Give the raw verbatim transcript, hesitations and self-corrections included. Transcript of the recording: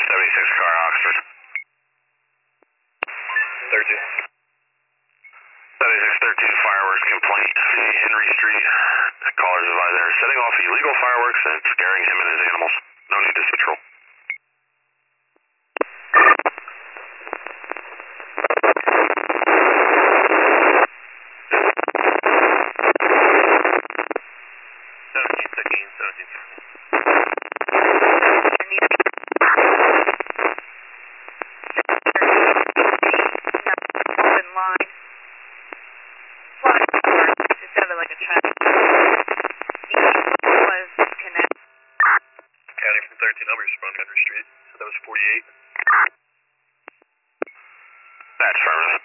seventy-six car, Oxford. thirteen. seventy-six thirteen fireworks complaint. Henry Street. Callers advise they're setting off illegal fireworks and scaring him and his animals. No need to patrol. seventeen sixteen, seventeen sixteen. Open line. Just have it like a traffic. Was connect. County from thirteen, I'm responding Henry Street. So that was forty-eight. That's affirmative.